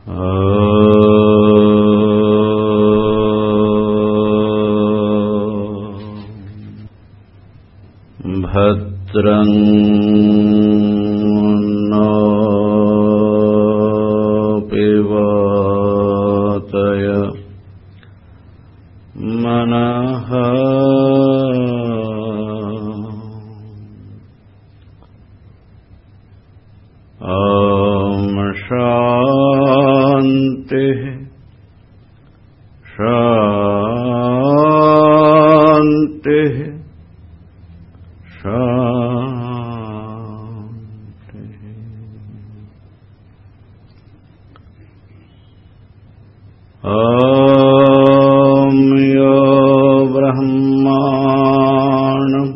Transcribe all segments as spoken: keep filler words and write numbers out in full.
भद्रं नो पिबतय मनः ॐ शान्तिः शान्तिः ॐ यो ब्रह्माणं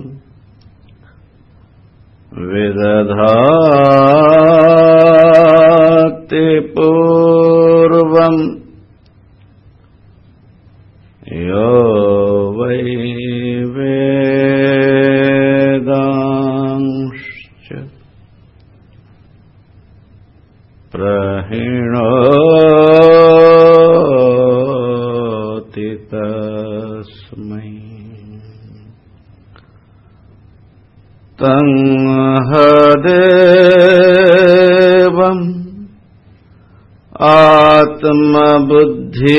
विदधाति पूर्वं यो वै वेदांश्च प्रहिणोति तस्मै तं हदेवम् आत्मबुद्धि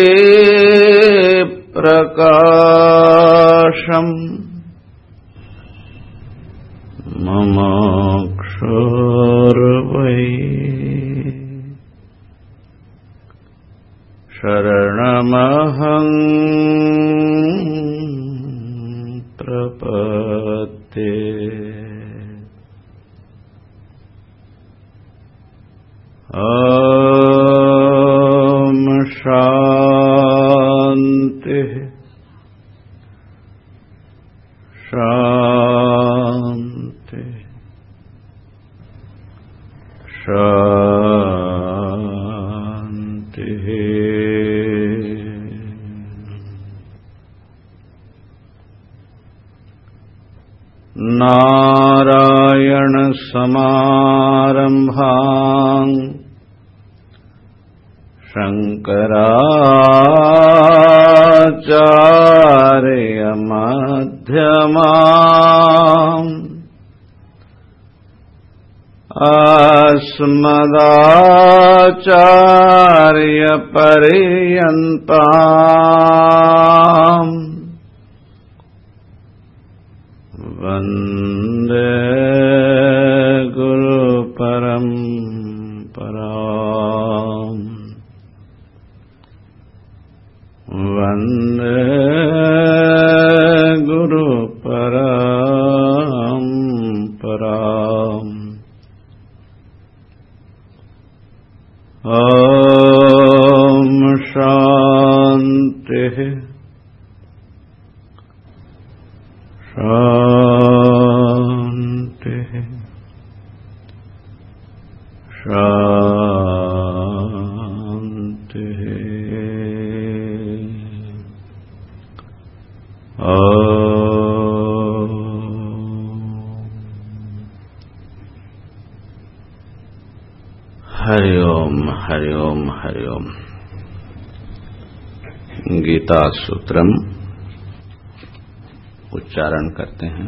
प्रकाशम् ममोक्षोर्वै शरणमहं प्रपद्ये। ॐ शान्तिः शान्तिः शान्तिः। नारायण समारम्भां शंकराचार्य मध्यमाम् अस्मदाचार्य पर्यन्ताम् वन्दे गुरु परम्पराम् वन्दे गुरु परम्पराम्। ॐ शान्तिः शान्तिः शान्तिः। हरि ओम हरि ओम हरि ओम। गीता सूत्रम उच्चारण करते हैं।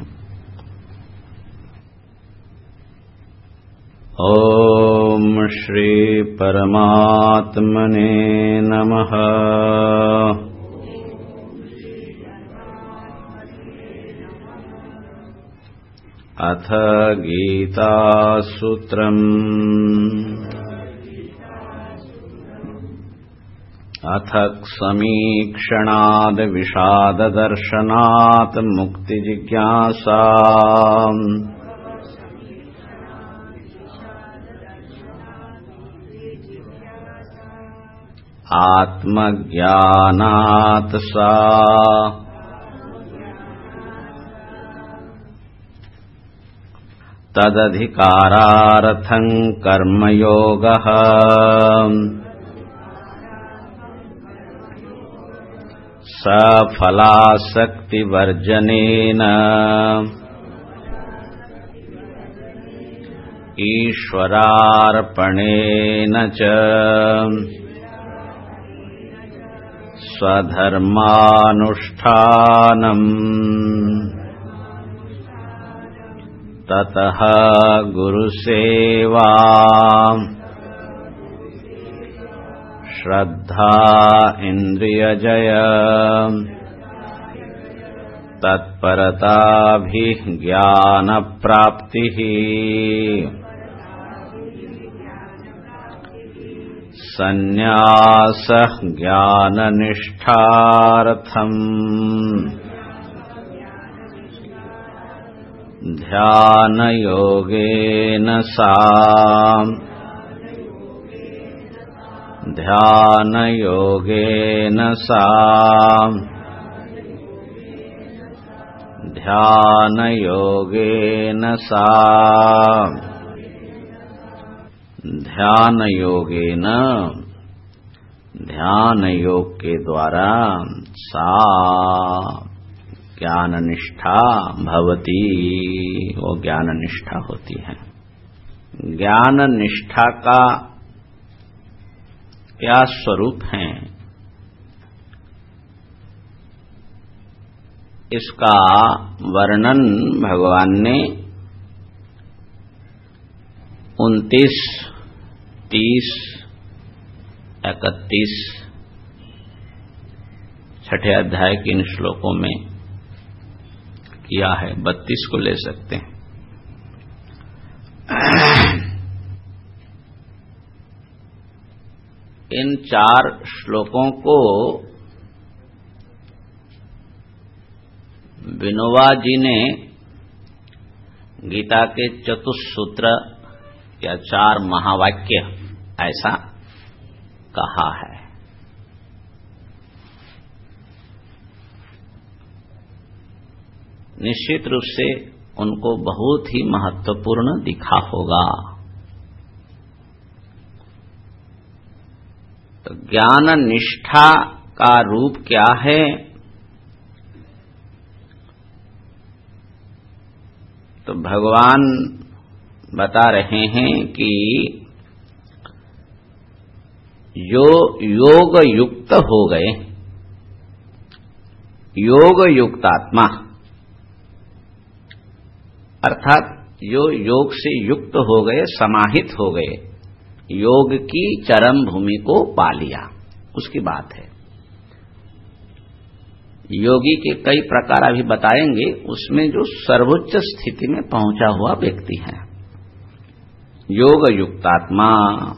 ओम श्री परमात्मने नमः। अथ गीता सूत्रम अथ समीक्षणाद विषाद दर्शनात् मुक्ति जिज्ञासा आत्मज्ञानात् सा तदधिकारार्थं कर्मयोगः सफलासक्तिवर्जनेन ईश्वरार्पणेन च स्वधर्मानुष्ठानम् ततः गुरुसेवा श्रद्धा इन्द्रियजय तत्परताभिज्ञानप्राप्तिः सन्न्यासः ज्ञाननिष्ठार्थम् ध्यानयोगेन सा ध्यानयोगेन सा ध्यानयोगेन सा ध्यान योगेन ध्यान योग के द्वारा सा ज्ञान निष्ठा भवती, वो ज्ञान निष्ठा होती है। ज्ञान निष्ठा का क्या स्वरूप है, इसका वर्णन भगवान ने उनतीस, तीस, इकतीस छठे अध्याय के इन श्लोकों में किया है। बत्तीस को ले सकते हैं। इन चार श्लोकों को विनोबा जी ने गीता के चतुस्सूत्र या चार महावाक्य ऐसा कहा है। निश्चित रूप से उनको बहुत ही महत्वपूर्ण दिखा होगा। तो ज्ञान निष्ठा का रूप क्या है, तो भगवान बता रहे हैं कि जो योग युक्त हो गए, योग युक्त आत्मा अर्थात जो योग से युक्त हो गए, समाहित हो गए, योग की चरम भूमि को पा लिया, उसकी बात है। योगी के कई प्रकार अभी बताएंगे, उसमें जो सर्वोच्च स्थिति में पहुंचा हुआ व्यक्ति है योग युक्तात्मा,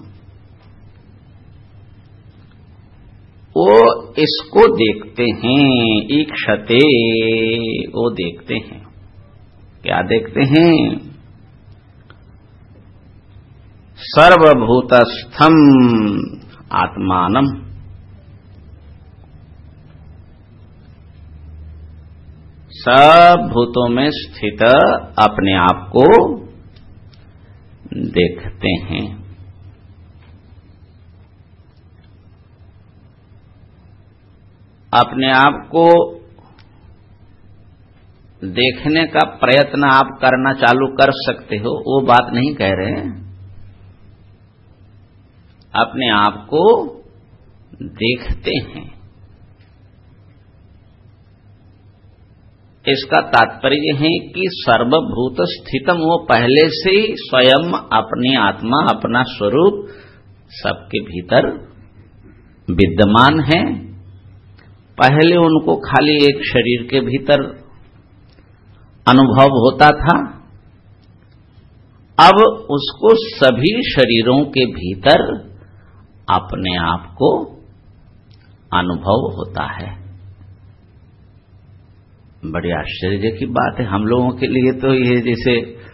वो इसको देखते हैं, ईक्षते, वो देखते हैं। क्या देखते हैं? सर्वभूतस्थम आत्मानम, सब भूतों में स्थित अपने आप को देखते हैं। अपने आप को देखने का प्रयत्न आप करना चालू कर सकते हो, वो बात नहीं कह रहे हैं। अपने आप को देखते हैं, इसका तात्पर्य है कि सर्वभूत स्थितम, वो पहले से ही स्वयं अपनी आत्मा, अपना स्वरूप सबके भीतर विद्यमान है। पहले उनको खाली एक शरीर के भीतर अनुभव होता था, अब उसको सभी शरीरों के भीतर अपने आप को अनुभव होता है। बड़ी आश्चर्य की बात है हम लोगों के लिए। तो ये जैसे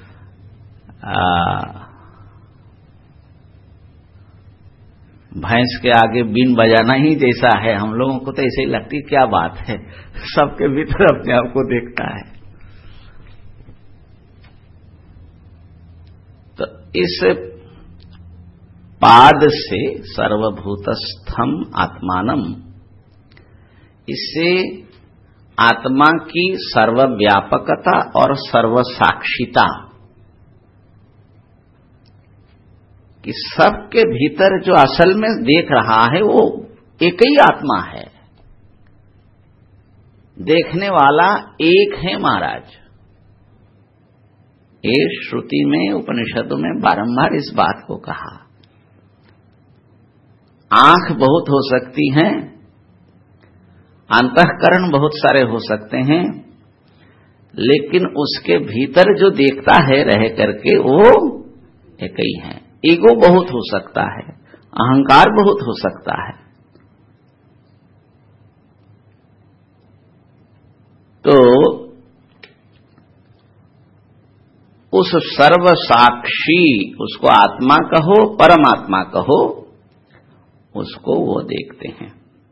भैंस के आगे बीन बजाना ही जैसा है, हम लोगों को तो ऐसे ही लगती, क्या बात है, सबके भीतर अपने आप को देखता है। तो इस पाद से सर्वभूतस्थम आत्मानम, इससे आत्मा की सर्वव्यापकता और सर्वसाक्षिता कि सबके भीतर जो असल में देख रहा है वो एक ही आत्मा है, देखने वाला एक है महाराज। ये श्रुति में, उपनिषदों में बारंबार इस बात को कहा। आंख बहुत हो सकती हैं, अंतःकरण बहुत सारे हो सकते हैं, लेकिन उसके भीतर जो देखता है रह करके वो एक ही है। ईगो बहुत हो सकता है, अहंकार बहुत हो सकता है। तो उस सर्व साक्षी, उसको आत्मा कहो परमात्मा कहो, उसको वो देखते हैं।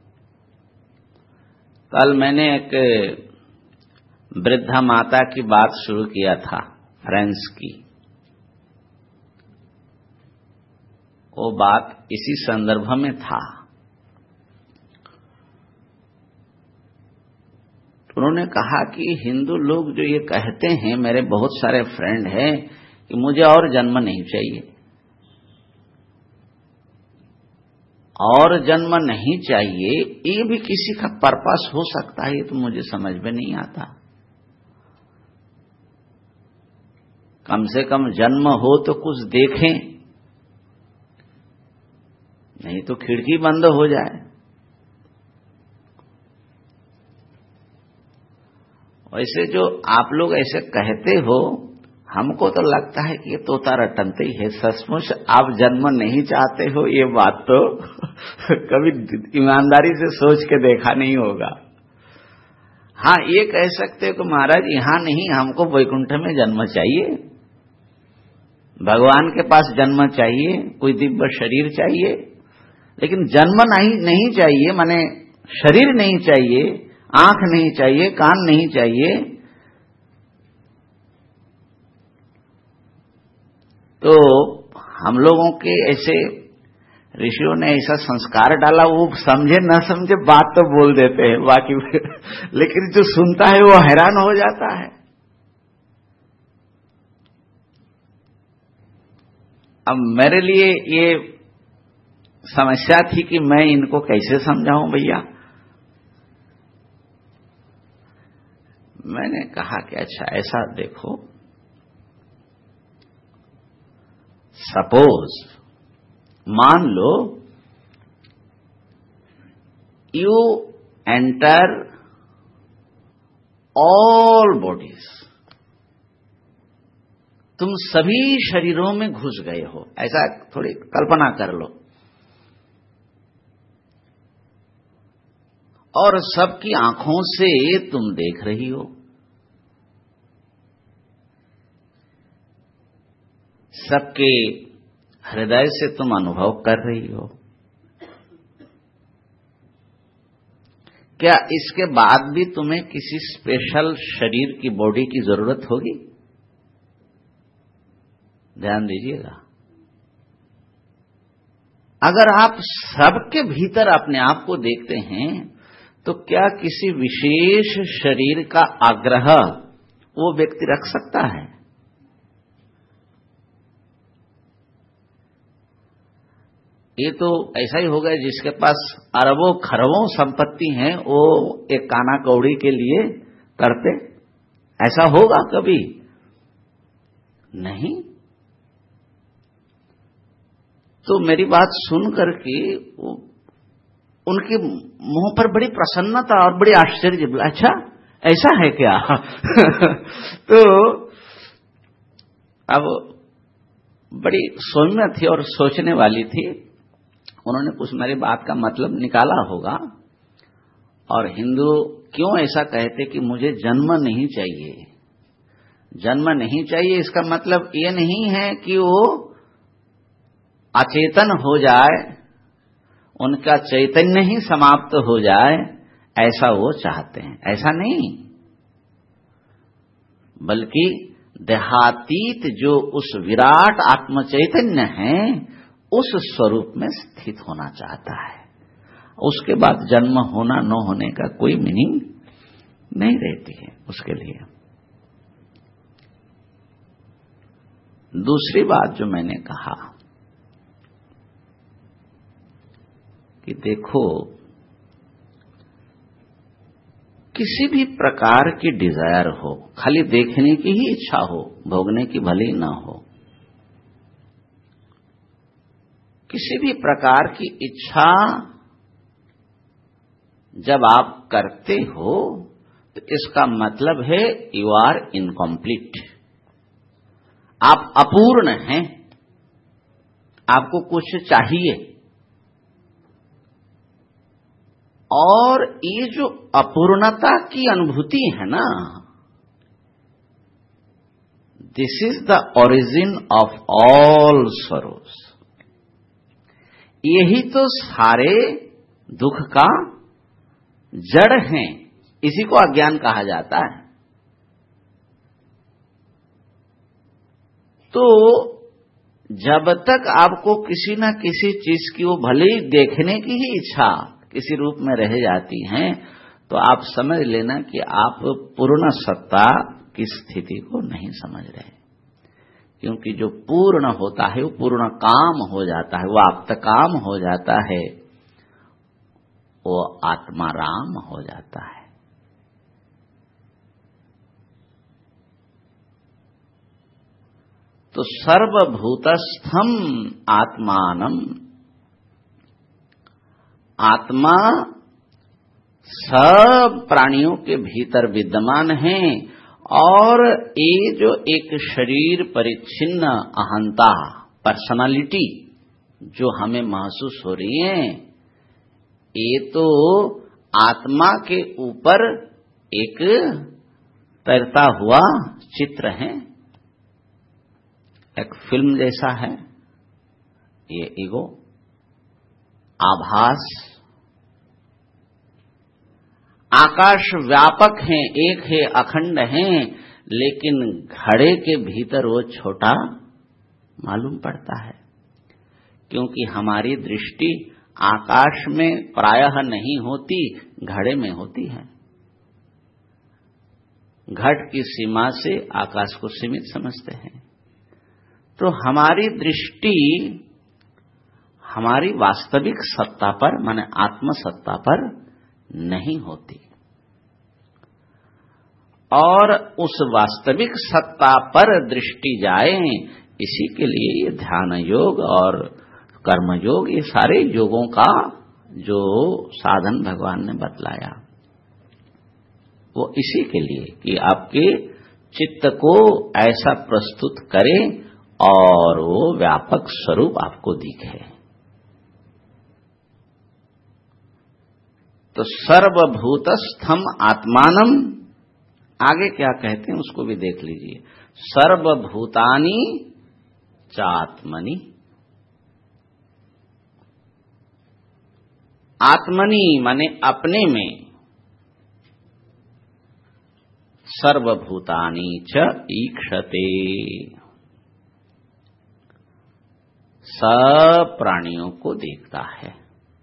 कल मैंने एक वृद्धा माता की बात शुरू किया था, फ्रांस की। वो बात इसी संदर्भ में था। उन्होंने कहा कि हिंदू लोग जो ये कहते हैं, मेरे बहुत सारे फ्रेंड हैं, कि मुझे और जन्म नहीं चाहिए, और जन्म नहीं चाहिए, ये भी किसी का पर्पस हो सकता है, ये तो मुझे समझ में नहीं आता। कम से कम जन्म हो तो कुछ देखें, नहीं तो खिड़की बंद हो जाए। वैसे जो आप लोग ऐसे कहते हो, हमको तो लगता है कि ये तोता रटनते ही है। सचमुच आप जन्म नहीं चाहते हो, ये बात तो कभी ईमानदारी से सोच के देखा नहीं होगा। हाँ, ये कह सकते हो कि महाराज यहां नहीं, हमको वैकुंठ में जन्म चाहिए, भगवान के पास जन्म चाहिए, कोई दिव्य शरीर चाहिए, लेकिन जन्म नहीं नहीं चाहिए, माने शरीर नहीं चाहिए, आंख नहीं चाहिए, कान नहीं चाहिए। तो हम लोगों के ऐसे ऋषियों ने ऐसा संस्कार डाला, वो समझे न समझे बात तो बोल देते हैं बाकी लेकिन जो सुनता है वो हैरान हो जाता है। अब मेरे लिए ये समस्या थी कि मैं इनको कैसे समझाऊं भैया। मैंने कहा कि अच्छा ऐसा देखो, सपोज मान लो यू एंटर ऑल बॉडीज, तुम सभी शरीरों में घुस गए हो, ऐसा थोड़ी कल्पना कर लो, और सबकी आंखों से तुम देख रही हो, सबके हृदय से तुम अनुभव कर रही हो। क्या इसके बाद भी तुम्हें किसी स्पेशल शरीर की, बॉडी की जरूरत होगी? ध्यान दीजिएगा। अगर आप सबके भीतर अपने आप को देखते हैं, तो क्या किसी विशेष शरीर का आग्रह वो व्यक्ति रख सकता है? ये तो ऐसा ही होगा जिसके पास अरबों खरबों संपत्ति है, वो एक काना कौड़ी के लिए करते, ऐसा होगा कभी? नहीं। तो मेरी बात सुन करके उनके मुंह पर बड़ी प्रसन्नता और बड़ी आश्चर्य, अच्छा ऐसा है क्या? तो अब बड़ी सौम्य थी और सोचने वाली थी, उन्होंने कुछ मेरी बात का मतलब निकाला होगा। और हिंदू क्यों ऐसा कहते कि मुझे जन्म नहीं चाहिए? जन्म नहीं चाहिए इसका मतलब ये नहीं है कि वो अचेतन हो जाए, उनका चैतन्य ही समाप्त हो जाए, ऐसा वो चाहते हैं, ऐसा नहीं। बल्कि देहातीत जो उस विराट आत्म चैतन्य है, उस स्वरूप में स्थित होना चाहता है। उसके बाद जन्म होना न होने का कोई मीनिंग नहीं रहती है उसके लिए। दूसरी बात जो मैंने कहा कि देखो, किसी भी प्रकार की डिजायर हो, खाली देखने की ही इच्छा हो, भोगने की भले ही ना हो, किसी भी प्रकार की इच्छा जब आप करते हो तो इसका मतलब है यू आर इनकम्प्लीट, आप अपूर्ण हैं, आपको कुछ चाहिए। और ये जो अपूर्णता की अनुभूति है ना, this is the origin of all sorrows. यही तो सारे दुख का जड़ है, इसी को अज्ञान कहा जाता है। तो जब तक आपको किसी न किसी चीज की वो भले ही देखने की ही इच्छा किसी रूप में रह जाती हैं, तो आप समझ लेना कि आप पूर्ण सत्ता की स्थिति को नहीं समझ रहे, क्योंकि जो पूर्ण होता है वो पूर्ण काम हो जाता है, वो आप्त काम हो जाता है, वो आत्माराम हो जाता है। तो सर्वभूतस्थम आत्मानम, आत्मा सब प्राणियों के भीतर विद्यमान है। और ये जो एक शरीर परिच्छिन्न अहंता, पर्सनालिटी जो हमें महसूस हो रही है, ये तो आत्मा के ऊपर एक तैरता हुआ चित्र है, एक फिल्म जैसा है ये ईगो, आभास। आकाश व्यापक है, एक है, अखंड है, लेकिन घड़े के भीतर वो छोटा मालूम पड़ता है, क्योंकि हमारी दृष्टि आकाश में प्रायः नहीं होती, घड़े में होती है। घट की सीमा से आकाश को सीमित समझते हैं। तो हमारी दृष्टि हमारी वास्तविक सत्ता पर, माने आत्म सत्ता पर नहीं होती, और उस वास्तविक सत्ता पर दृष्टि जाए, इसी के लिए ये ध्यान योग और कर्म योग, ये सारे योगों का जो साधन भगवान ने बतलाया, वो इसी के लिए कि आपके चित्त को ऐसा प्रस्तुत करे और वो व्यापक स्वरूप आपको दिखे। तो सर्वभूतस्थम आत्मानम, आगे क्या कहते हैं उसको भी देख लीजिए। सर्वभूतानि चात्मनि, आत्मनि माने अपने में, सर्वभूतानि च ईक्षते, सब प्राणियों को देखता है।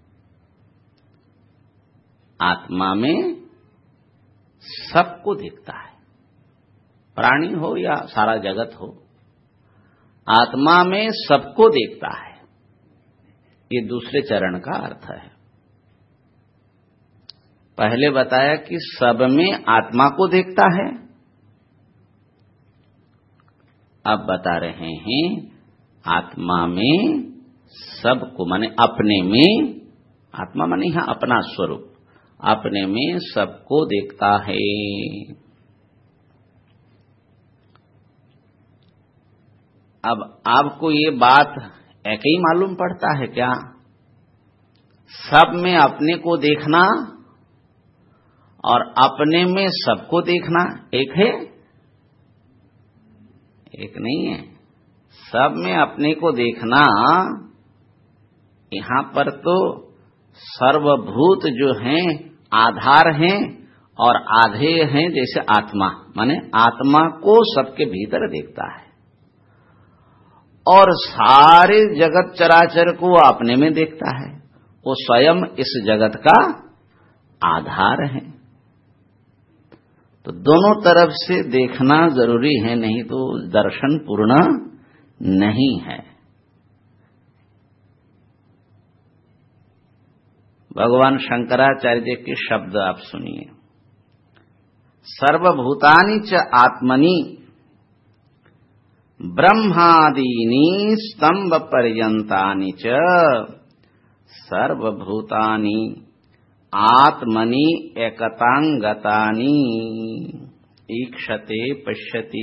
आत्मा में सबको देखता है, प्राणी हो या सारा जगत हो, आत्मा में सबको देखता है। ये दूसरे चरण का अर्थ है। पहले बताया कि सब में आत्मा को देखता है, अब बता रहे हैं आत्मा में सबको, माने अपने में, आत्मा माने यहां अपना स्वरूप, अपने में सबको देखता है। अब आपको ये बात एक ही मालूम पड़ता है क्या? सब में अपने को देखना और अपने में सबको देखना एक है? एक नहीं है। सब में अपने को देखना, यहां पर तो सर्वभूत जो हैं आधार हैं और आधे हैं, जैसे आत्मा, माने आत्मा को सबके भीतर देखता है और सारे जगत चराचर को अपने में देखता है। वो स्वयं इस जगत का आधार है। तो दोनों तरफ से देखना जरूरी है, नहीं तो दर्शन पूर्ण नहीं है। भगवान शंकराचार्य जी के शब्द आप सुनिए। सर्वभूतानि च आत्मनि ब्रह्मादीनि स्तंभ पर्यंतानि च सर्वभूतानि आत्मनि एकतांगतानि ईक्षते पश्यति।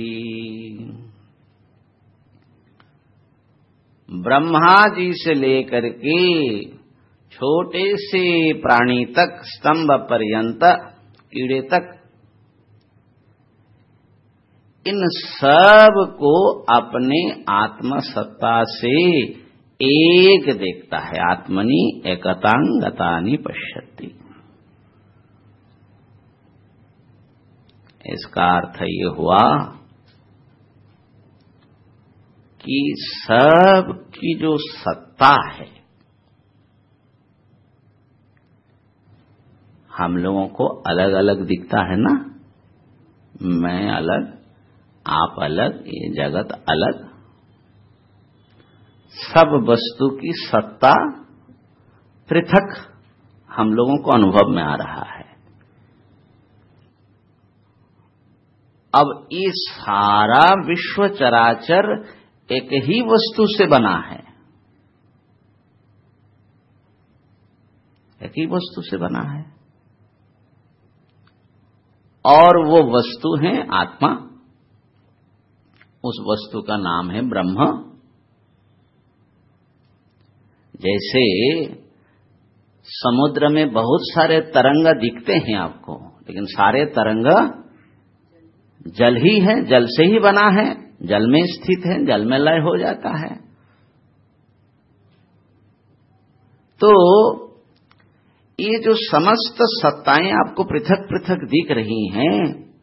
ब्रह्मा जी से लेकर के छोटे से प्राणी तक, स्तंभ पर्यंत कीड़े तक, इन सब को अपने आत्म सत्ता से एक देखता है। आत्मनि एकतांगतानि पश्यति। इसका अर्थ ये हुआ कि सब की जो सत्ता है, हम लोगों को अलग अलग दिखता है ना, मैं अलग, आप अलग, ये जगत अलग, सब वस्तु की सत्ता पृथक हम लोगों को अनुभव में आ रहा है। अब ये सारा विश्व चराचर एक ही वस्तु से बना है, एक ही वस्तु से बना है, और वो वस्तु है आत्मा। उस वस्तु का नाम है ब्रह्म। जैसे समुद्र में बहुत सारे तरंग दिखते हैं आपको, लेकिन सारे तरंग जल ही है, जल से ही बना है, जल में स्थित है, जल में लय हो जाता है। तो ये जो समस्त सत्ताएं आपको पृथक पृथक दिख रही हैं,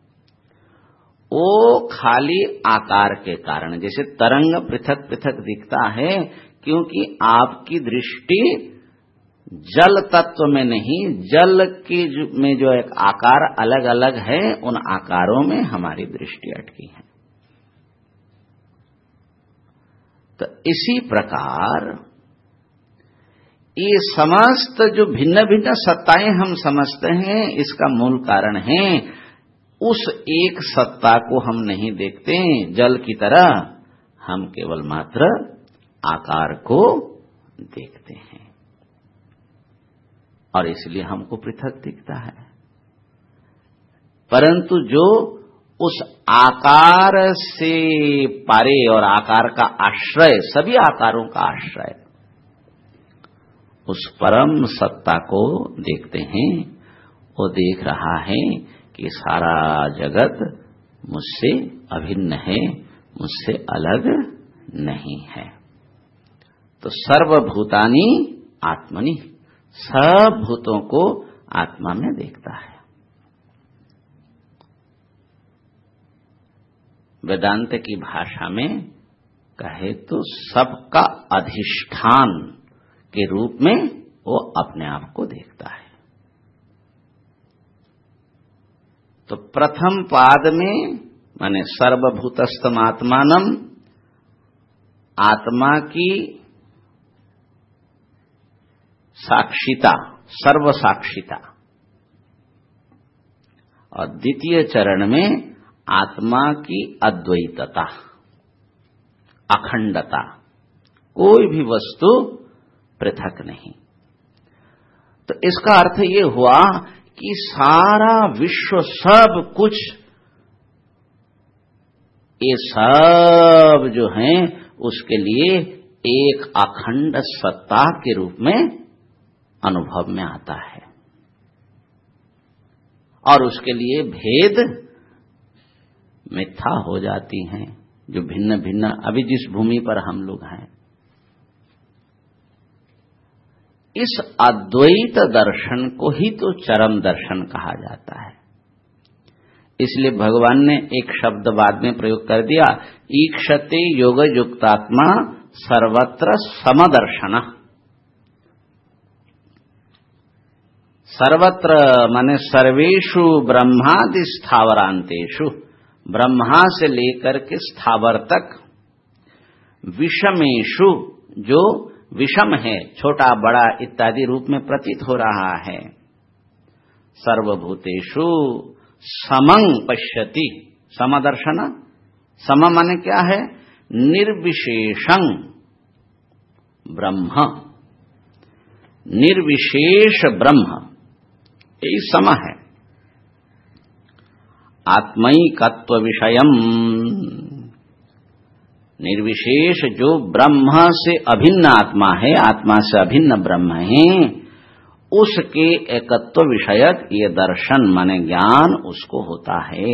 वो खाली आकार के कारण, जैसे तरंग पृथक पृथक दिखता है, क्योंकि आपकी दृष्टि जल तत्व में नहीं, जल के में जो एक आकार अलग अलग है, उन आकारों में हमारी दृष्टि अटकी है। तो इसी प्रकार ये समस्त जो भिन्न भिन्न सत्ताएं हम समझते हैं, इसका मूल कारण है उस एक सत्ता को हम नहीं देखते जल की तरह, हम केवल मात्र आकार को देखते हैं, और इसलिए हमको पृथक दिखता है। परंतु जो उस आकार से परे, और आकार का आश्रय, सभी आकारों का आश्रय, उस परम सत्ता को देखते हैं, वो देख रहा है कि सारा जगत मुझसे अभिन्न है, मुझसे अलग नहीं है। तो सर्वभूतानि आत्मनि, सब भूतों को आत्मा में देखता है। वेदांत की भाषा में कहे तो सबका अधिष्ठान के रूप में वो अपने आप को देखता है। तो प्रथम पाद में माने सर्वभूतस्थम आत्मानम, आत्मा की साक्षिता, सर्व साक्षिता, और द्वितीय चरण में आत्मा की अद्वैतता, अखंडता, कोई भी वस्तु पृथक नहीं। तो इसका अर्थ ये हुआ कि सारा विश्व, सब कुछ, ये सब जो हैं उसके लिए एक अखंड सत्ता के रूप में अनुभव में आता है, और उसके लिए भेद मिथ्या हो जाती हैं, जो भिन्न भिन्न अभी जिस भूमि पर हम लोग हैं। इस अद्वैत दर्शन को ही तो चरम दर्शन कहा जाता है। इसलिए भगवान ने एक शब्द बाद में प्रयोग कर दिया, ईक्षते योग युक्तात्मा सर्वत्र समदर्शन। सर्वत्र माने सर्वेषु ब्रह्मादि स्थावरांतेषु, ब्रह्मा से लेकर के स्थावर तक, विषमेषु, जो विषम है, छोटा बड़ा इत्यादि रूप में प्रतीत हो रहा है। सर्वभूतेषु समं पश्यति, समदर्शन, सम माने क्या है? निर्विशेषं ब्रह्म, निर्विशेष ब्रह्म, यही सम है। आत्मैकत्व विषयम, निर्विशेष जो ब्रह्म से अभिन्न आत्मा है, आत्मा से अभिन्न ब्रह्म है, उसके एकत्व विषयक ये दर्शन माने ज्ञान उसको होता है।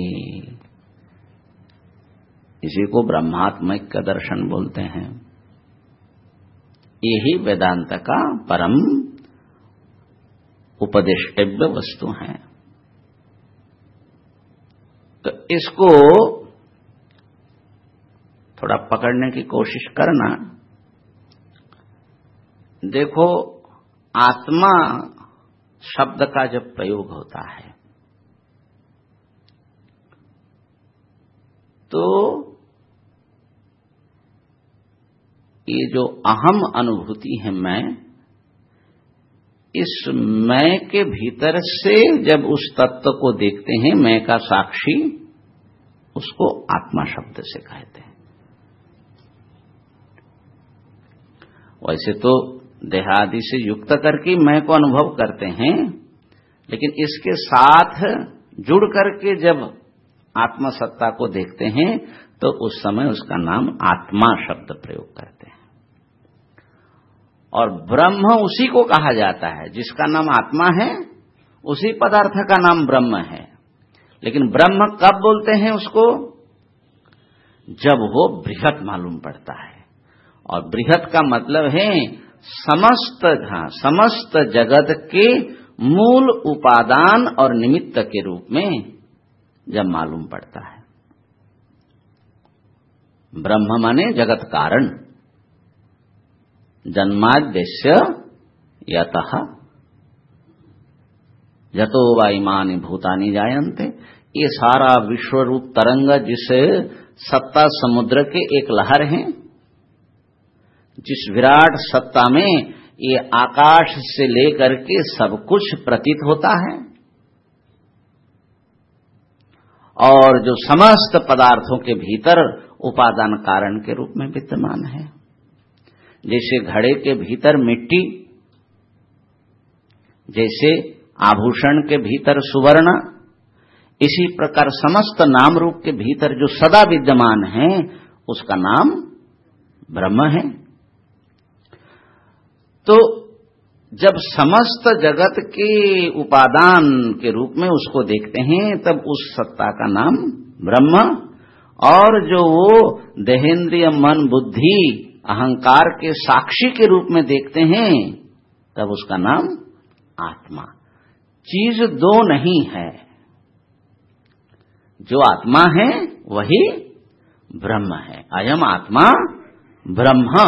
इसी को ब्रह्मात्मिक का दर्शन बोलते हैं। यही वेदांत का परम उपदेष्टव्य वस्तु है। तो इसको थोड़ा पकड़ने की कोशिश करना। देखो, आत्मा शब्द का जब प्रयोग होता है तो ये जो अहम अनुभूति है मैं, इस मैं के भीतर से जब उस तत्व को देखते हैं, मैं का साक्षी, उसको आत्मा शब्द से कहते हैं। वैसे तो देहादि से युक्त करके मैं को अनुभव करते हैं, लेकिन इसके साथ जुड़ करके जब आत्मा सत्ता को देखते हैं तो उस समय उसका नाम आत्मा शब्द प्रयोग करते हैं। और ब्रह्म उसी को कहा जाता है जिसका नाम आत्मा है, उसी पदार्थ का नाम ब्रह्म है। लेकिन ब्रह्म कब बोलते हैं उसको? जब वो बृहत मालूम पड़ता है। और बृहत का मतलब है समस्त हाँ, समस्त जगत के मूल उपादान और निमित्त के रूप में जब मालूम पड़ता है। ब्रह्म माने जगत कारण, जन्माद्यस्य यतः यतो वा इमानि भूतानि जायन्ते। ये सारा विश्व रूप तरंग जिस सत्ता समुद्र के एक लहर हैं, जिस विराट सत्ता में ये आकाश से लेकर के सब कुछ प्रतीत होता है, और जो समस्त पदार्थों के भीतर उपादान कारण के रूप में विद्यमान है। जैसे घड़े के भीतर मिट्टी, जैसे आभूषण के भीतर सुवर्ण, इसी प्रकार समस्त नाम रूप के भीतर जो सदा विद्यमान है उसका नाम ब्रह्म है। तो जब समस्त जगत के उपादान के रूप में उसको देखते हैं तब उस सत्ता का नाम ब्रह्म, और जो वो देहेंद्रिय मन बुद्धि अहंकार के साक्षी के रूप में देखते हैं तब उसका नाम आत्मा। चीज दो नहीं है, जो आत्मा है वही ब्रह्म है। अयम आत्मा ब्रह्म,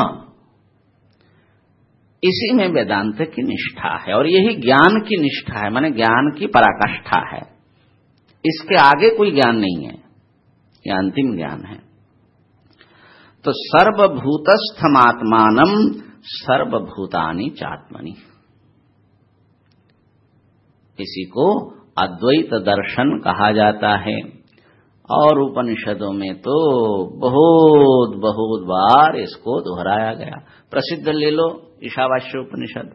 इसी में वेदांत की निष्ठा है। और यही ज्ञान की निष्ठा है, माने ज्ञान की पराकाष्ठा है। इसके आगे कोई ज्ञान नहीं है, यह अंतिम ज्ञान है। तो सर्वभूतस्थमात्मानम सर्वभूतानि चात्मनि, इसी को अद्वैत दर्शन कहा जाता है। और उपनिषदों में तो बहुत बहुत बार इसको दोहराया गया। प्रसिद्ध ले लो ईशावास्य उपनिषद,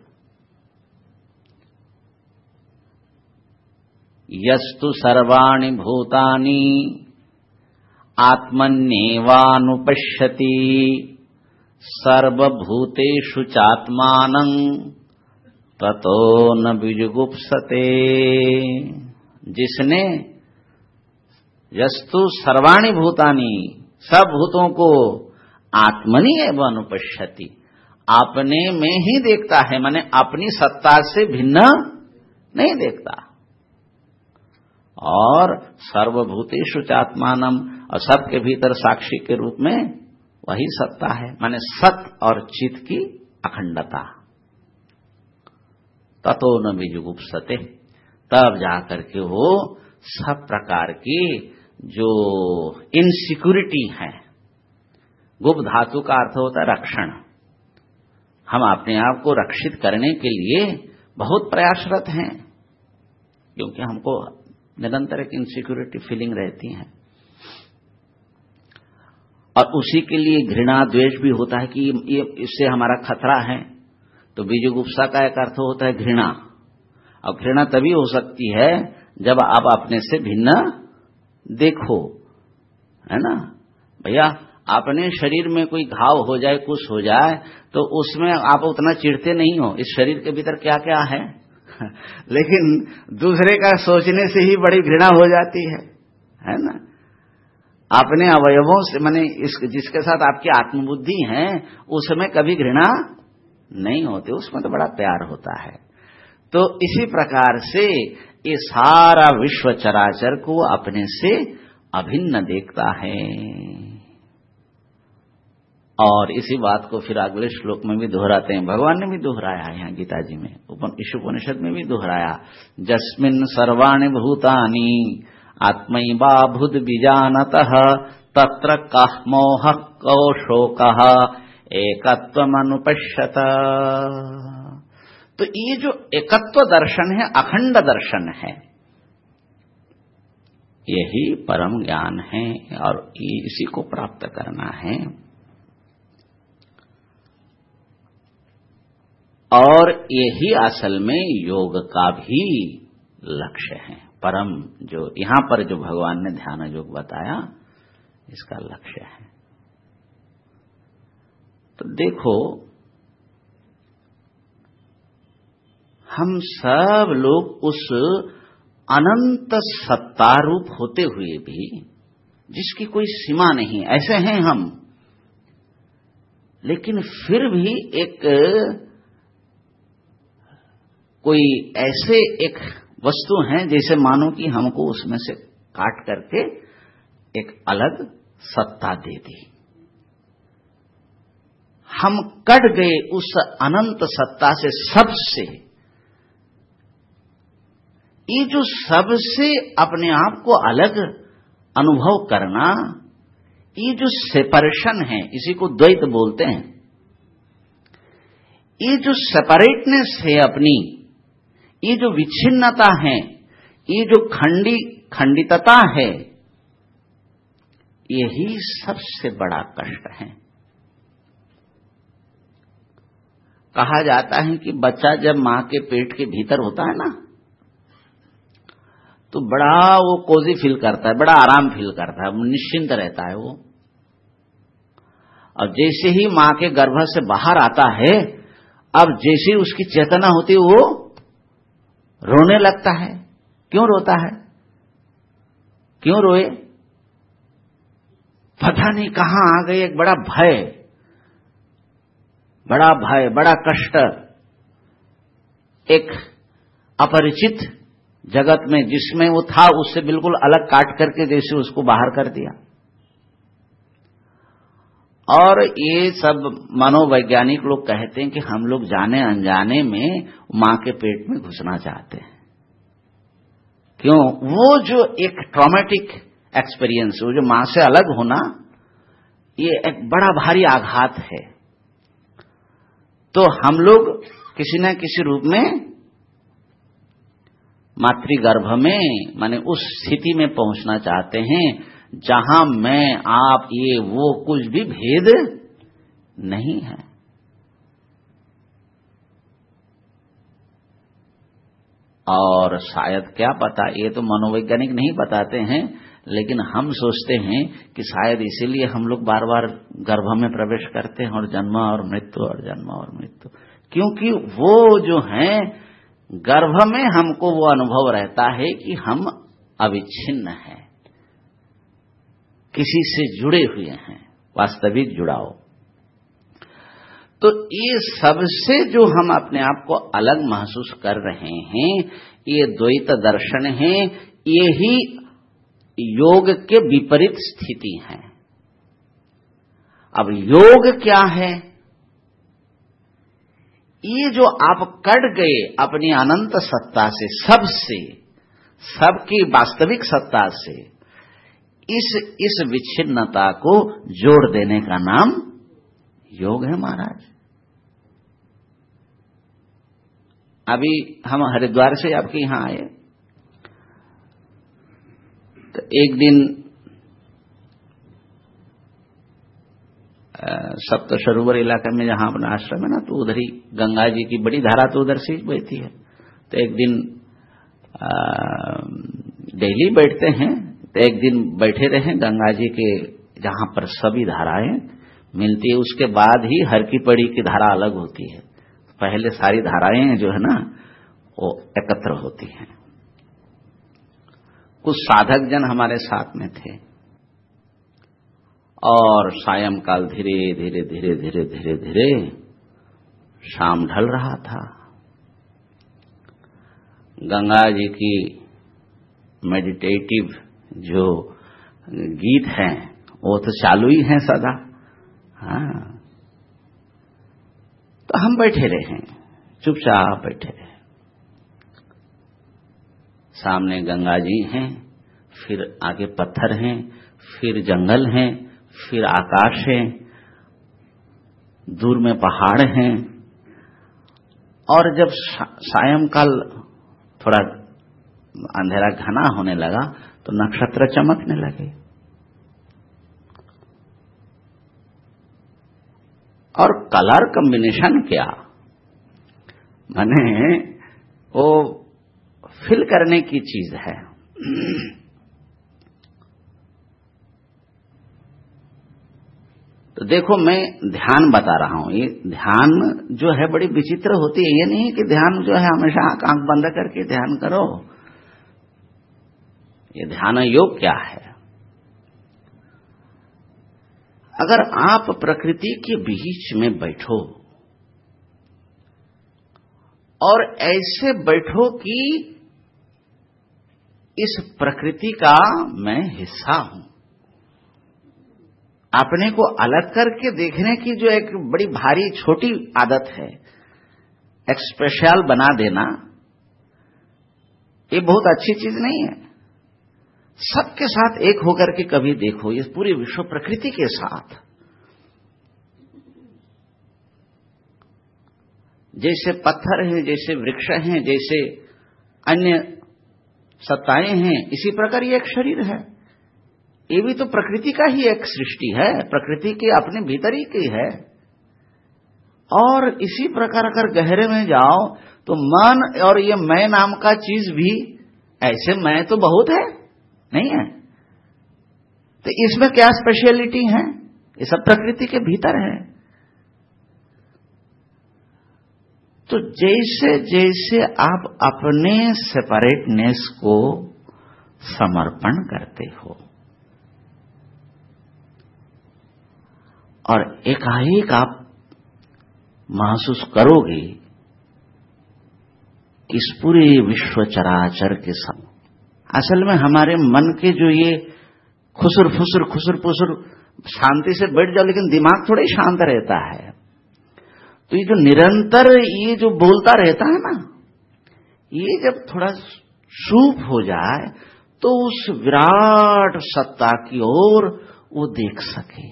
यस्तु सर्वाणि भूतानि आत्मन्येवानुपश्यति सर्वभूतेषु चात्मानं ततो न विजुगुप्सते। जिसने यस्तु सर्वाणि भूतानि, सब भूतों को आत्मनि एव अनुपश्यति, अपने में ही देखता है, माने अपनी सत्ता से भिन्न नहीं देखता। और सर्वभूतेषु चात्मानम, और सबके भीतर साक्षी के रूप में वही सत्ता है, माने सत और चित की अखंडता। ततो न विजुगुप्सते, तब जाकर के वो सब प्रकार की जो इनसिक्योरिटी है, गुप्त धातु का अर्थ होता है रक्षण, हम अपने आप को रक्षित करने के लिए बहुत प्रयासरत हैं, क्योंकि हमको निरंतर एक इनसिक्योरिटी फीलिंग रहती है, और उसी के लिए घृणा द्वेष भी होता है कि ये इससे हमारा खतरा है। तो बीजगुप्सा का एक अर्थ होता है घृणा, और घृणा तभी हो सकती है जब आप अपने से भिन्न देखो, है ना भैया। अपने शरीर में कोई घाव हो जाए, कुछ हो जाए, तो उसमें आप उतना चिढ़ते नहीं हो, इस शरीर के भीतर क्या क्या है लेकिन दूसरे का सोचने से ही बड़ी घृणा हो जाती है, है ना। अपने अवयवों से, माने इस जिसके साथ आपकी आत्मबुद्धि है, उसमें कभी घृणा नहीं होती, उसमें तो बड़ा प्यार होता है। तो इसी प्रकार से ये सारा विश्व चराचर को अपने से अभिन्न देखता है। और इसी बात को फिर अगले श्लोक में भी दोहराते हैं, भगवान ने भी दोहराया है यहाँ गीता जी में, ईशोपनिषद में भी दोहराया, जस्मिन् सर्वाणि भूतानि आत्मैवा भूत बीजानतः तत्र कः मोहः कौ शोकः एकत्वमनुपश्यत। तो ये जो एकत्व दर्शन है, अखंड दर्शन है, यही परम ज्ञान है, और इसी को प्राप्त करना है। और यही असल में योग का भी लक्ष्य है। परम जो यहां पर जो भगवान ने ध्यान योग बताया, इसका लक्ष्य है। तो देखो, हम सब लोग उस अनंत सत्तारूप होते हुए भी, जिसकी कोई सीमा नहीं, ऐसे हैं हम, लेकिन फिर भी एक कोई ऐसे एक वस्तु हैं जैसे मानो कि हमको उसमें से काट करके एक अलग सत्ता दे दी। हम कट गए उस अनंत सत्ता से, सबसे। ये जो सबसे अपने आप को अलग अनुभव करना, ये जो सेपरेशन है, इसी को द्वैत बोलते हैं। ये जो सेपरेटनेस है अपनी, ये जो विच्छिन्नता है, ये जो खंडी खंडितता है, यही सबसे बड़ा कष्ट है। कहा जाता है कि बच्चा जब मां के पेट के भीतर होता है ना, तो बड़ा वो कोजी फील करता है, बड़ा आराम फील करता है, निश्चिंत रहता है वो। और जैसे ही मां के गर्भ से बाहर आता है, अब जैसे ही उसकी चेतना होती है, वो रोने लगता है। क्यों रोता है? क्यों रोए? पता नहीं कहां आ गई एक बड़ा भय, बड़ा भय, बड़ा कष्ट, एक अपरिचित जगत में जिसमें वो था, उससे बिल्कुल अलग काट करके जैसे उसको बाहर कर दिया। और ये सब मनोवैज्ञानिक लोग कहते हैं कि हम लोग जाने अनजाने में मां के पेट में घुसना चाहते हैं। क्यों? वो जो एक ट्रॉमेटिक एक्सपीरियंस, वो जो मां से अलग होना, ये एक बड़ा भारी आघात है। तो हम लोग किसी न किसी रूप में मातृगर्भ में, माने उस स्थिति में पहुंचना चाहते हैं जहां मैं, आप, ये, वो कुछ भी भेद नहीं है। और शायद क्या पता, ये तो मनोवैज्ञानिक नहीं बताते हैं, लेकिन हम सोचते हैं कि शायद इसीलिए हम लोग बार बार गर्भ में प्रवेश करते हैं, और जन्म और मृत्यु और जन्म और मृत्यु, क्योंकि वो जो है गर्भ में हमको वो अनुभव रहता है कि हम अविच्छिन्न हैं, किसी से जुड़े हुए हैं, वास्तविक जुड़ाव। तो ये सबसे जो हम अपने आप को अलग महसूस कर रहे हैं, ये द्वैत दर्शन है, यही योग के विपरीत स्थिति है। अब योग क्या है? ये जो आप कट गए अपनी अनंत सत्ता से, सबसे, सबकी वास्तविक सत्ता से, इस इस विच्छिन्नता को जोड़ देने का नाम योग है महाराज। अभी हम हरिद्वार से आपके यहां आए तो एक दिन सप्त सरोवर इलाके में जहां अपना आश्रम है ना, तो उधर ही गंगा जी की बड़ी धारा तो उधर से ही बहती है। तो एक दिन डेली बैठते हैं, तो एक दिन बैठे रहे गंगा जी के जहां पर सभी धाराएं मिलती है, उसके बाद ही हर की पड़ी की धारा अलग होती है। पहले सारी धाराएं जो है ना वो एकत्र होती हैं। कुछ साधक जन हमारे साथ में थे और सायंकाल धीरे धीरे धीरे धीरे धीरे धीरे शाम ढल रहा था। गंगा जी की मेडिटेटिव जो गीत हैं वो तो चालू ही हैं सदा। हाँ, तो हम बैठे रहे, चुपचाप बैठे रहे। सामने गंगा जी हैं, फिर आगे पत्थर हैं, फिर जंगल हैं, फिर आकाश है, दूर में पहाड़ हैं। और जब सायंकाल थोड़ा अंधेरा घना होने लगा तो नक्षत्र चमकने लगे और कलर कॉम्बिनेशन क्या, माने वो फिल करने की चीज है। तो देखो मैं ध्यान बता रहा हूं, ये ध्यान जो है बड़ी विचित्र होती है। ये नहीं कि ध्यान जो है हमेशा आंख बंद करके ध्यान करो। ये ध्यान योग क्या है? अगर आप प्रकृति के बीच में बैठो और ऐसे बैठो कि इस प्रकृति का मैं हिस्सा हूं, अपने को अलग करके देखने की जो एक बड़ी भारी छोटी आदत है, एक स्पेशल बना देना, ये बहुत अच्छी चीज नहीं है। सबके साथ एक होकर के कभी देखो, ये पूरी विश्व प्रकृति के साथ। जैसे पत्थर हैं, जैसे वृक्ष हैं, जैसे अन्य सत्ताएं हैं, इसी प्रकार ये एक शरीर है। ये भी तो प्रकृति का ही एक सृष्टि है, प्रकृति के अपने भीतर ही की है। और इसी प्रकार अगर गहरे में जाओ तो मन और ये मैं नाम का चीज भी ऐसे मैं तो बहुत है, नहीं है? तो इसमें क्या स्पेशलिटी है? ये सब प्रकृति के भीतर है। तो जैसे जैसे आप अपने सेपरेटनेस को समर्पण करते हो और एकाएक आप महसूस करोगे इस पूरे विश्व चराचर के साथ, असल में हमारे मन के जो ये खुसुर फुसुर खुसुर फुसुर, शांति से बैठ जाओ लेकिन दिमाग थोड़ा ही शांत रहता है। तो ये जो निरंतर ये जो बोलता रहता है ना, ये जब थोड़ा चुप हो जाए तो उस विराट सत्ता की ओर वो देख सके,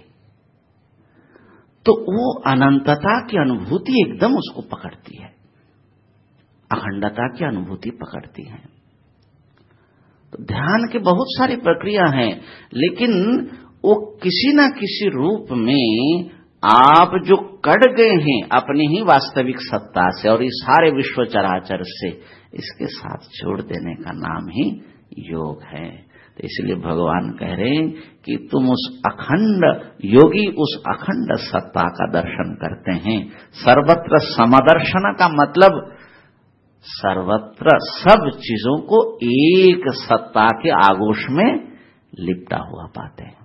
तो वो अनंतता की अनुभूति एकदम उसको पकड़ती है, अखंडता की अनुभूति पकड़ती है। तो ध्यान की बहुत सारी प्रक्रिया हैं, लेकिन वो किसी न किसी रूप में आप जो कट गए हैं अपनी ही वास्तविक सत्ता से और इस सारे विश्व चराचर से, इसके साथ जोड़ देने का नाम ही योग है। तो इसलिए भगवान कह रहे हैं कि तुम उस अखंड योगी उस अखंड सत्ता का दर्शन करते हैं। सर्वत्र समदर्शन का मतलब सर्वत्र सब चीजों को एक सत्ता के आगोश में लिपटा हुआ पाते हैं।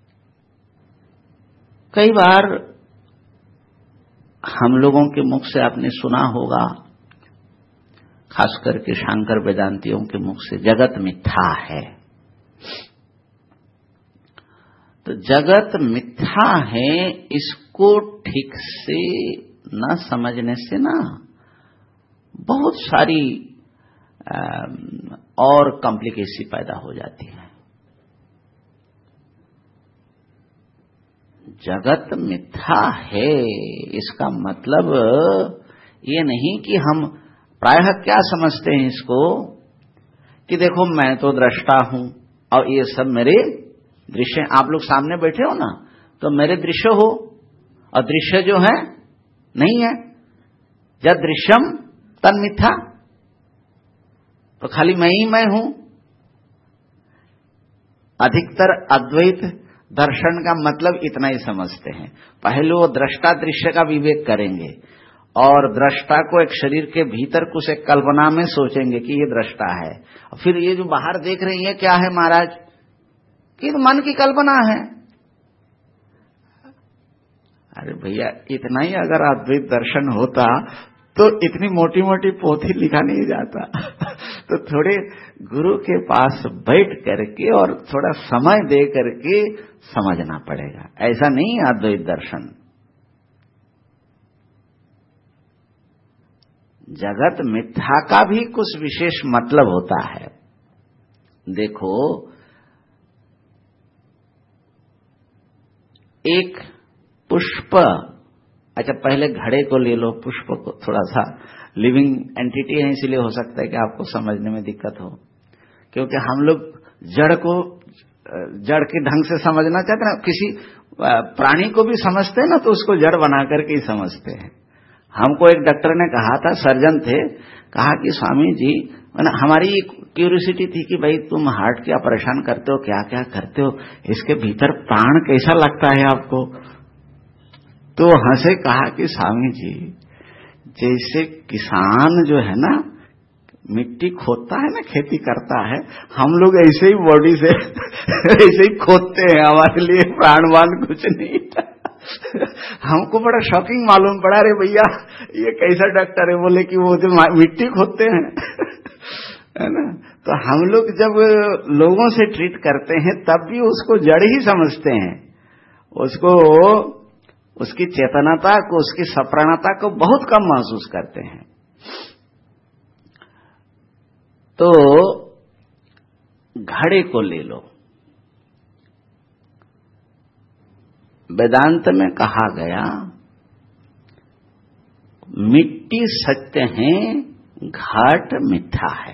कई बार हम लोगों के मुख से आपने सुना होगा, खास करके शंकर वेदांतियों के मुख से, जगत मिथ्या है। तो जगत मिथ्या है, इसको ठीक से न समझने से ना बहुत सारी और कॉम्प्लिकेसी पैदा हो जाती है। जगत मिथ्या है इसका मतलब ये नहीं कि हम प्रायः क्या समझते हैं इसको कि देखो मैं तो दृष्टा हूं और ये सब मेरे दृश्य, आप लोग सामने बैठे हो ना तो मेरे दृश्य हो, और दृश्य जो है नहीं है। जब दृश्यम तन मिथ्या, तो खाली मैं ही मैं हूं। अधिकतर अद्वैत दर्शन का मतलब इतना ही समझते हैं। पहले वो दृष्टा दृश्य का विवेक करेंगे और दृष्टा को एक शरीर के भीतर कुछ एक कल्पना में सोचेंगे कि ये दृष्टा है, फिर ये जो बाहर देख रही है क्या है महाराज, कि तो मन की कल्पना है। अरे भैया, इतना ही अगर अद्वैत दर्शन होता तो इतनी मोटी मोटी पोथी लिखा नहीं जाता। तो थोड़े गुरु के पास बैठ करके और थोड़ा समय दे करके समझना पड़ेगा। ऐसा नहीं है अद्वैत दर्शन। जगत मिथ्या का भी कुछ विशेष मतलब होता है। देखो, एक पुष्प, अच्छा पहले घड़े को ले लो, पुष्प को थोड़ा सा लिविंग एंटिटी है, इसलिए हो सकता है कि आपको समझने में दिक्कत हो, क्योंकि हम लोग जड़ को जड़ के ढंग से समझना चाहते हैं। किसी प्राणी को भी समझते हैं ना तो उसको जड़ बना करके ही समझते हैं। हमको एक डॉक्टर ने कहा था, सर्जन थे, कहा कि स्वामी जी, हमारी क्यूरियोसिटी थी कि भाई तुम हार्ट के ऑपरेशन करते हो, क्या क्या करते हो, इसके भीतर प्राण कैसा लगता है आपको? तो हंसे कहा कि स्वामी जी, जैसे किसान जो है ना मिट्टी खोदता है ना, खेती करता है, हम लोग ऐसे ही बॉडी से ऐसे ही खोदते हैं, हमारे लिए प्राणवान कुछ नहीं। हमको बड़ा शॉकिंग मालूम पड़ा, अरे भैया ये कैसा डॉक्टर है? बोले कि वो जो मिट्टी खोदते हैं है ना। तो हम लोग जब लोगों से ट्रीट करते हैं तब भी उसको जड़ ही समझते हैं, उसको उसकी चेतनता को, उसकी सप्रणता को बहुत कम महसूस करते हैं। तो घड़े को ले लो, वेदांत में कहा गया मिट्टी सत्य है, घाट मिथ्या है।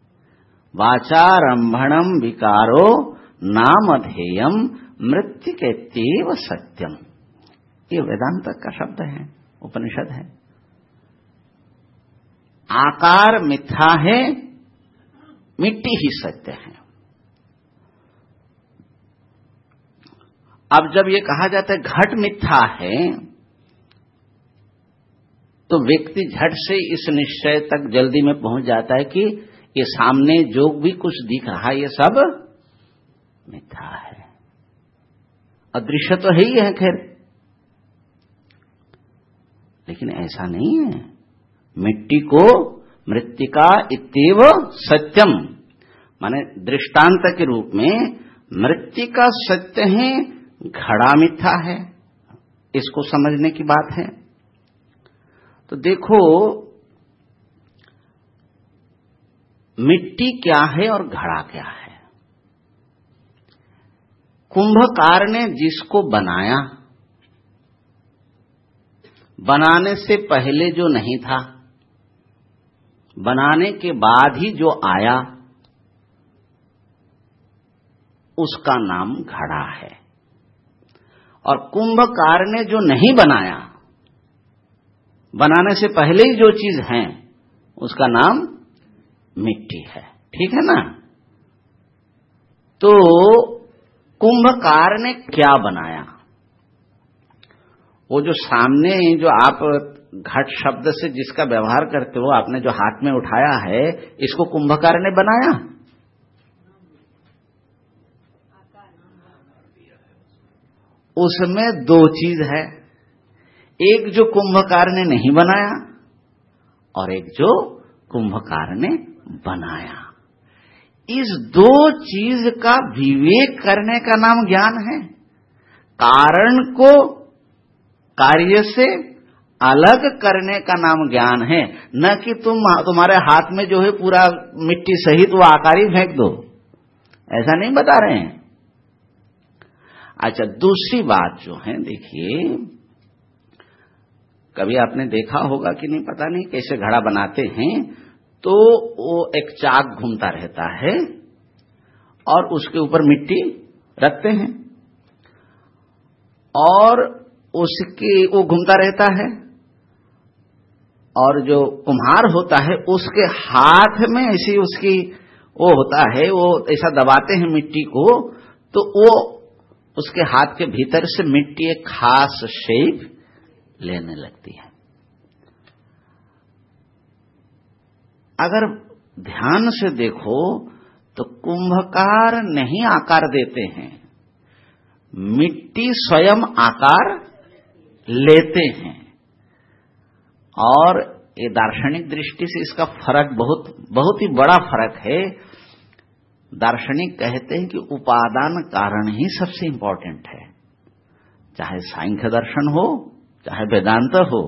वाचारंभणम विकारो नामधेयम मृत्तिकेत्येव सत्यम। ये वेदांत का शब्द है, उपनिषद है। आकार मिथ्या है, मिट्टी ही सत्य है। अब जब ये कहा जाता है घट मिथ्या है, तो व्यक्ति झट से इस निश्चय तक जल्दी में पहुंच जाता है कि ये सामने जो भी कुछ दिख रहा है ये सब मिथ्या है। अदृश्य तो है ही है खैर, लेकिन ऐसा नहीं है। मिट्टी को मृत्तिका इत्येव सत्यम, माने दृष्टांत के रूप में मृत्तिका सत्य है, घड़ा मिथ्या है, इसको समझने की बात है। तो देखो मिट्टी क्या है और घड़ा क्या है। कुंभकार ने जिसको बनाया, बनाने से पहले जो नहीं था, बनाने के बाद ही जो आया, उसका नाम घड़ा है। और कुंभकार ने जो नहीं बनाया, बनाने से पहले ही जो चीज है, उसका नाम मिट्टी है। ठीक है ना। तो कुंभकार ने क्या बनाया? वो जो सामने जो आप घट शब्द से जिसका व्यवहार करते हो, आपने जो हाथ में उठाया है, इसको कुंभकार ने बनाया? उसमें दो चीज है, एक जो कुंभकार ने नहीं बनाया और एक जो कुंभकार ने बनाया। इस दो चीज का विवेक करने का नाम ज्ञान है। कारण को कार्य से अलग करने का नाम ज्ञान है, न कि तुम तुम्हारे हाथ में जो है पूरा मिट्टी सहित वो आकार ही फेंक दो, ऐसा नहीं बता रहे हैं। अच्छा, दूसरी बात जो है, देखिए कभी आपने देखा होगा कि नहीं पता नहीं, कैसे घड़ा बनाते हैं तो वो एक चाक घूमता रहता है और उसके ऊपर मिट्टी रखते हैं और उसके वो घूमता रहता है और जो कुम्हार होता है उसके हाथ में ऐसी उसकी वो होता है, वो ऐसा दबाते हैं मिट्टी को तो वो उसके हाथ के भीतर से मिट्टी एक खास शेप लेने लगती है। अगर ध्यान से देखो तो कुंभकार नहीं आकार देते हैं, मिट्टी स्वयं आकार लेते हैं। और ये दार्शनिक दृष्टि से इसका फर्क बहुत बहुत ही बड़ा फर्क है। दार्शनिक कहते हैं कि उपादान कारण ही सबसे इंपॉर्टेंट है, चाहे सांख्य दर्शन हो चाहे वेदांत हो।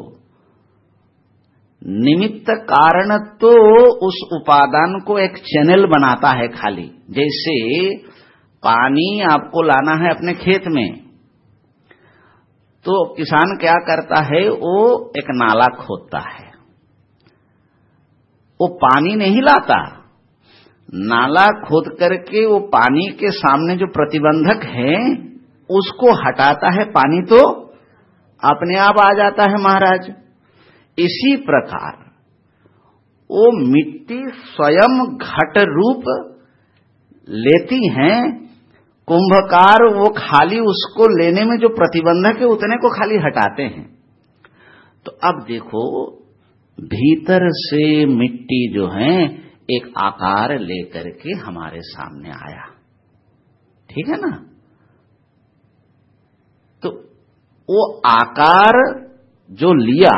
निमित्त कारण तो उस उपादान को एक चैनल बनाता है खाली। जैसे पानी आपको लाना है अपने खेत में तो किसान क्या करता है, वो एक नाला खोदता है, वो पानी नहीं लाता। नाला खोद करके वो पानी के सामने जो प्रतिबंधक है उसको हटाता है, पानी तो अपने आप आ जाता है महाराज। इसी प्रकार वो मिट्टी स्वयं घट रूप लेती हैं, कुंभकार वो खाली उसको लेने में जो प्रतिबंधक है उतने को खाली हटाते हैं। तो अब देखो भीतर से मिट्टी जो है एक आकार लेकर के हमारे सामने आया, ठीक है ना। तो वो आकार जो लिया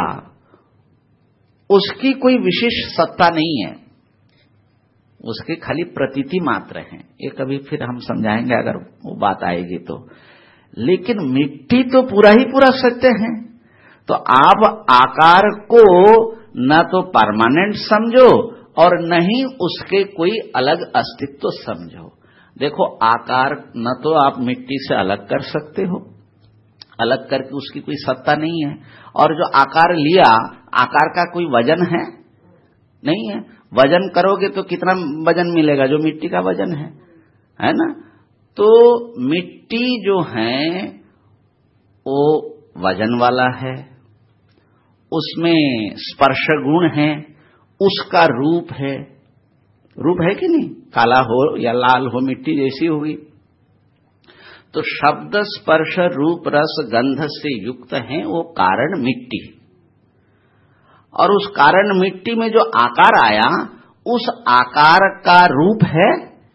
उसकी कोई विशेष सत्ता नहीं है, उसकी खाली प्रतीति मात्र है। ये कभी फिर हम समझाएंगे अगर वो बात आएगी तो। लेकिन मिट्टी तो पूरा ही पूरा सत्य है। तो आप आकार को न तो परमानेंट समझो और न ही उसके कोई अलग अस्तित्व समझो। देखो आकार न तो आप मिट्टी से अलग कर सकते हो, अलग करके उसकी कोई सत्ता नहीं है। और जो आकार लिया, आकार का कोई वजन है नहीं है। वजन करोगे तो कितना वजन मिलेगा, जो मिट्टी का वजन है, है ना। तो मिट्टी जो है वो वजन वाला है, उसमें स्पर्श गुण है, उसका रूप है। रूप है कि नहीं, काला हो या लाल हो मिट्टी जैसी होगी। तो शब्द स्पर्श रूप रस गंध से युक्त है वो कारण मिट्टी। और उस कारण मिट्टी में जो आकार आया, उस आकार का रूप है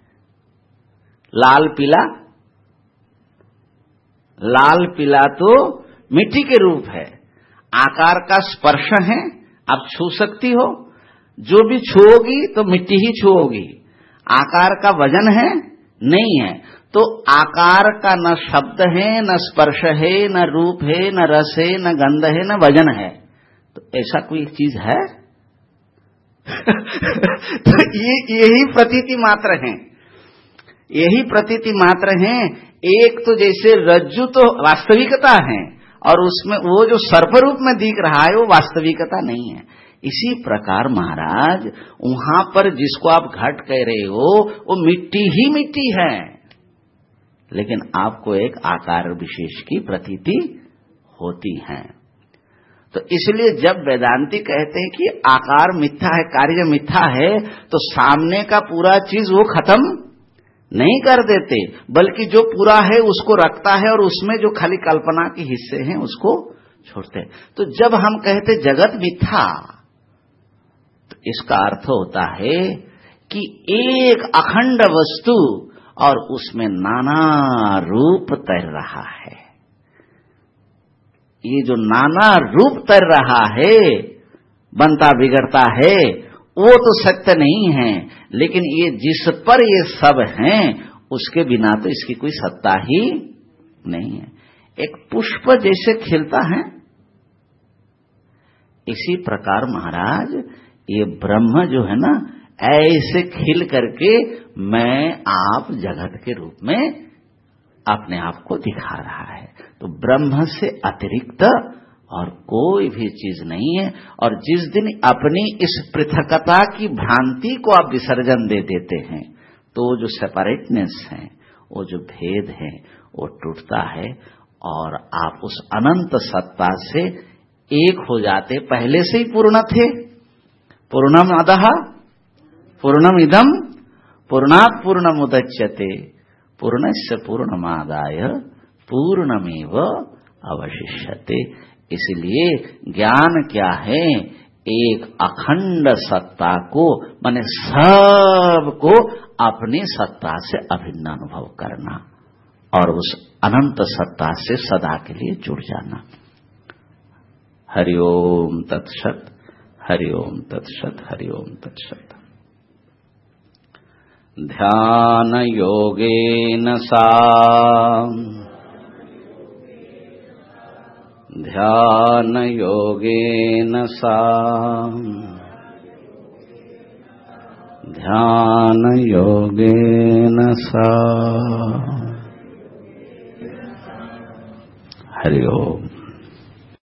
लाल पीला। लाल पीला तो मिट्टी के रूप है। आकार का स्पर्श है, आप छू सकती हो, जो भी छुओगी तो मिट्टी ही छुओगी। आकार का वजन है नहीं है। तो आकार का न शब्द है, न स्पर्श है, न रूप है, न रस है, न गंध है, न वजन है। तो ऐसा कोई चीज है? तो ये यही प्रतीति मात्र है, यही प्रतीति मात्र है। एक तो जैसे रज्जु तो वास्तविकता है और उसमें वो जो सर्प रूप में दिख रहा है वो वास्तविकता नहीं है। इसी प्रकार महाराज वहां पर जिसको आप घट कह रहे हो वो मिट्टी ही मिट्टी है, लेकिन आपको एक आकार विशेष की प्रतीति होती है। तो इसलिए जब वेदांती कहते हैं कि आकार मिथ्या है, कार्य मिथ्या है, तो सामने का पूरा चीज वो खत्म नहीं कर देते, बल्कि जो पूरा है उसको रखता है और उसमें जो खाली कल्पना के हिस्से हैं उसको छोड़ते हैं। तो जब हम कहते जगत मिथ्या, तो इसका अर्थ होता है कि एक अखंड वस्तु और उसमें नाना रूप तैर रहा है। ये जो नाना रूप तैर रहा है, बनता बिगड़ता है, वो तो सत्य नहीं है। लेकिन ये जिस पर ये सब हैं उसके बिना तो इसकी कोई सत्ता ही नहीं है। एक पुष्प जैसे खिलता है, इसी प्रकार महाराज ये ब्रह्म जो है ना ऐसे खिल करके मैं आप जगत के रूप में अपने आप को दिखा रहा है। तो ब्रह्म से अतिरिक्त और कोई भी चीज नहीं है। और जिस दिन अपनी इस पृथकता की भ्रांति को आप विसर्जन दे देते हैं तो जो सेपरेटनेस है, वो जो भेद है, वो टूटता है और आप उस अनंत सत्ता से एक हो जाते। पहले से ही पूर्ण थे। पूर्णम अदः पूर्णम इदम पूर्णात् पूर्णमुदच्यते पूर्णस्य पूर्णमादाय पूर्णमेव अवशिष्यते। इसलिए ज्ञान क्या है? एक अखंड सत्ता को, माने सब को अपनी सत्ता से अभिन्न अनुभव करना और उस अनंत सत्ता से सदा के लिए जुड़ जाना। हरिओम तत्सत, हरिओम तत्सत, हरिओम तत्सत। ध्यान योगेन सा ध्यान योगेन सा ध्यान योगेन सा। हरि ओम।